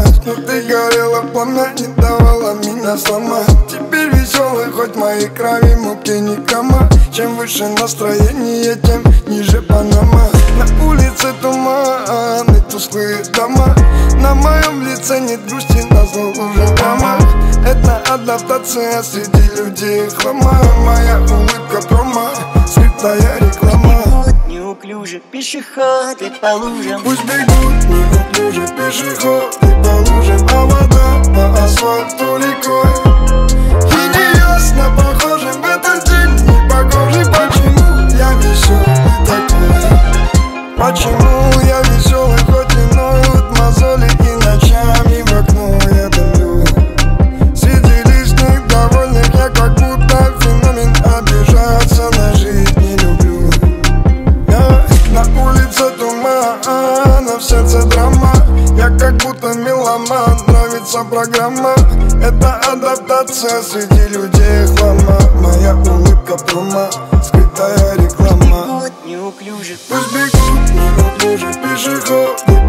Но ты горела пламя, не давала меня сломать. Теперь веселый, хоть моей крови муки ни грамма. Чем выше настроение, тем ниже Панама. На улице туман и тусклые дома. На моем лице нет грусти, назло уже драма. Это адаптация среди людей хлама. Моя улыбка промо, скрытая реклама. Неуклюже пешеходы по лужам. Пусть бегут неуклюже пешеходы по лужам, а вода по асфальту рекой. И неясно похожим в этот день не похожий. Почему я веселый такой? Почему я веселый, хоть и ноют мозоли, и ночами в окно я дымлю. Среди лишних довольных я как будто феномен, обижаться на жизнь не люблю. На улице туман, а в сердце драма. Я как будто меломан, нравится программа. Это адаптация среди людей хлама. Моя улыбка промо, скрытая реклама. Неуклюже. Пусть бегут неуклюже пешеходы